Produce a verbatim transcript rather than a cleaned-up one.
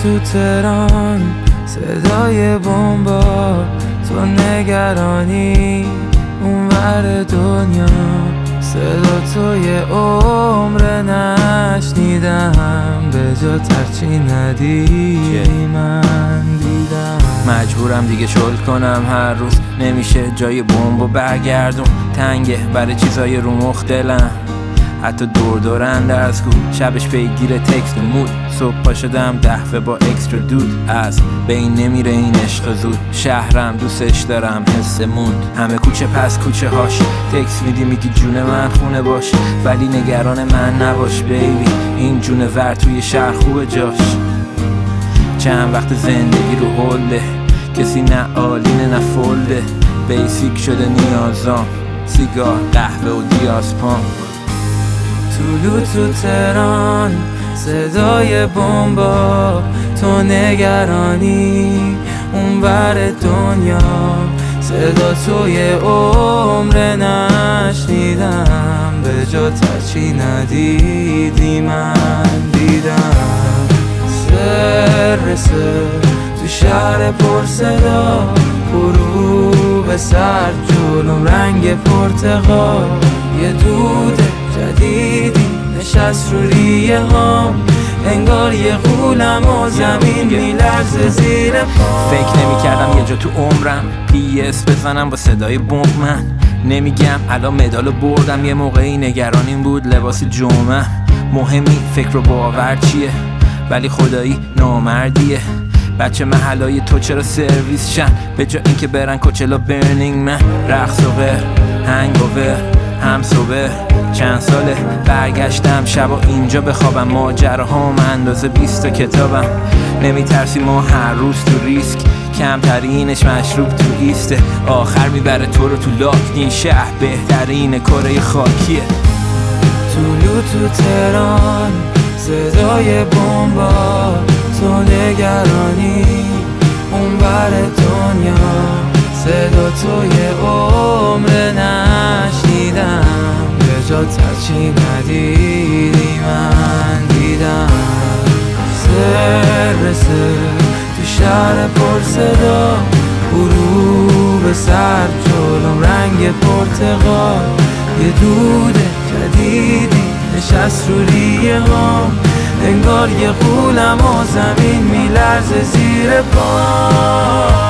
تو تهران صدای بمبا، تو نگرانی اونور دنیا، صدا تو یه عمر نشنیدم، به جا ترچی ندیدی من دیدم. مجبورم دیگه شل کنم هر روز، نمیشه جای بمبو برگردون، تنگه برای چیزای رو مخ دلم، حتی دور دورند از گو شبش پیگیر تکست مود، صبح پا شدم دهوه با اکسترا دود، از بین نمیره این عشق زود، شهرم دوستش دارم حس موند، همه کوچه پس کوچه هاش تکست میدی میگی جون من خونه باش، ولی نگران من نباش بیبی، این جون ور توی شهر خوبه جاش، چند وقت زندگی رو هلده، کسی نه آلینه نه فلده، بیسیک شده نیازام، سیگار قهوه و دیاسپام. طولو تو تهران صدای بمبا، تو نگرانی اونور دنیا، صدا تو یه عمر نشنیدم، به جا ترچی ندیدی من دیدم. سر سر تو شهر پر صدا، غروب سر جلوم رنگ پرتقال، یه دود جدیدی نشست رو ریه هام، انگار یه غولم و زمین میلرزه زیر پام. فکر نمی کردم یه جا تو عمرم پی اس بزنم با صدای بمب، من نمیگم الان مدالو بردم، یه موقعی نگرانیم بود لباس جمعه، مهمی فکر و باور چیه ولی خدایی نامردیه، بچه محلای تو چرا سرویس شن به جا اینکه برن کوچلا برنینگ من، رقص و غیر هنگوور هم صبح چند ساله برگشتم شبا اینجا بخوابم، ماجراهام اندازه بیست تا کتابم، نمیترسی ما هر روز تو ریسک، کمترینش مشروب تو ایسته، آخر میبره تو رو تو لاک، این شهر بهترین کره خاکیه. طولو تو تهران صدای بمبا، تو نگرانی اونور دنیا، صدا تو یه عمر نشنیدم، به جا ترچی ندیدی من دیدم. سر سر تو شهر پر صدا، غروب سر جلوم رنگ پرتقال، یه دود جدیدی نشست رو ریه هام، انگار یه غولم و زمین میلرزه زیر پام.